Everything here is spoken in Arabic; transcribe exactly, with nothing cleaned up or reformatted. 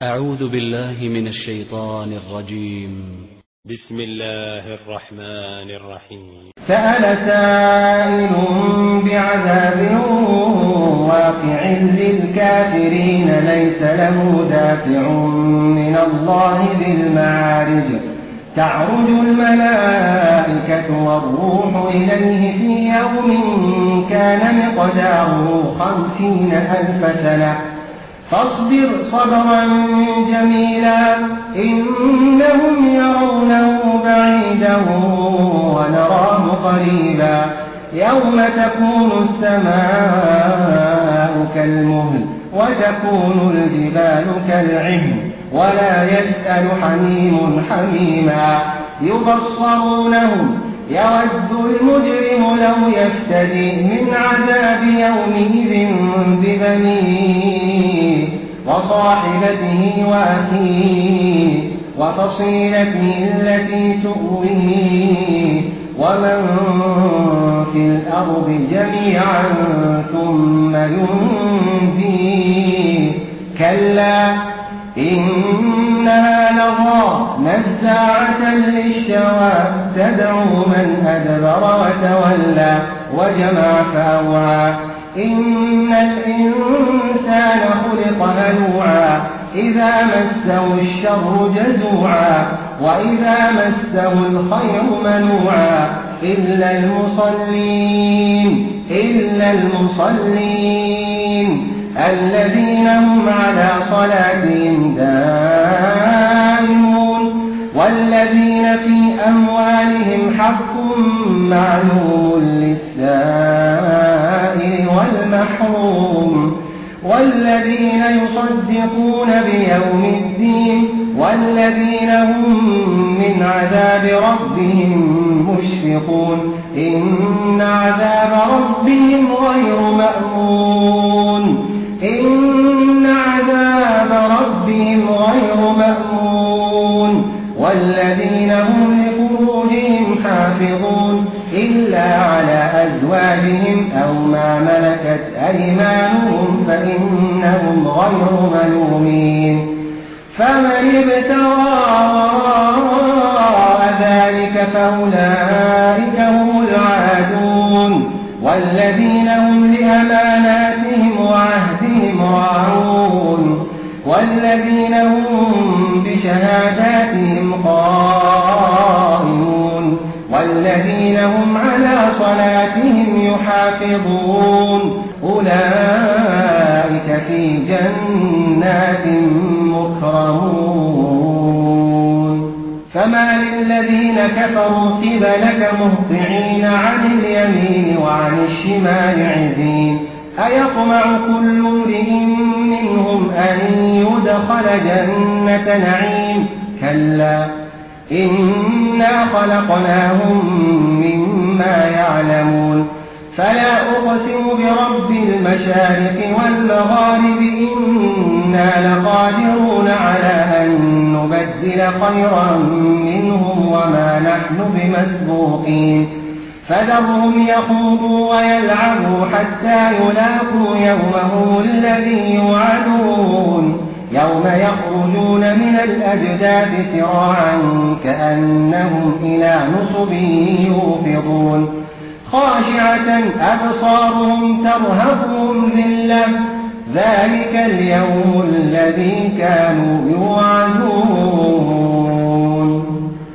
أعوذ بالله من الشيطان الرجيم. بسم الله الرحمن الرحيم. سأل سائل بعذاب واقع للكافرين ليس له دافع من الله ذي المعارج تعرج الملائكة والروح إليه في يوم كان مقداره خمسين ألف سنة فاصبر صبرا جميلا إنهم يرونه بعيدا ونراه قريبا يوم تكون السماء كالمهل وتكون الجبال كالعهن ولا يسأل حميم حميما يبصرونهم يود المجرم لو يفتدي من عذاب يومئذ ببنيه وصاحبته وأخيه وفصيلته التي تؤويه ومن في الأرض جميعا ثم ينجيه كلا إنها لظى نزاعة للشوى تدعو من أدبر وتولى وجمع فأوعى إن الإنسان خلق هلوعا إذا مسه الشر جزوعا وإذا مسه الخير منوعا إلا المصلين إلا المصلين الذين هم على صلاتهم دائمون والذين في أموالهم حق معلوم للسائل والمحروم والذين يصدقون بيوم الدين والذين هم من عذاب ربهم مشفقون إن عذاب ربهم غير مأمون إن عذاب ربهم غير مأمون والذين هم لفروجهم حافظون إلا على أزواجهم أو ما ملكت أيمانهم فإنهم غير ملومين فمن ابتغى وراء ذلك فأولئك هم العادون والذين هم لأماناتهم وعهدهم راعون والذين هم بشهاداتهم قائمون والذين هم على صلاتهم يحافظون أولئك في جنات مكرمون فما للذين كفروا قبلك مهطعين عن اليمين وعن الشمال عزين أيطمع كل امرئ منهم أن يدخل جنة نعيم كلا إنا خلقناهم مما يعلمون فلا أقسم برب المشارق والمغارب إنا لقادرون على أن نبدل خيرا منهم وما نحن بمسبوقين فذرهم يخوضوا ويلعبوا حتى يلاقوا يومهم الذي يوعدون يوم يخرجون من الأجداث سراعا كأنهم إلى نصب يوفضون خاشعة أبصارهم ترهقهم ذلة ذلك اليوم الذي كانوا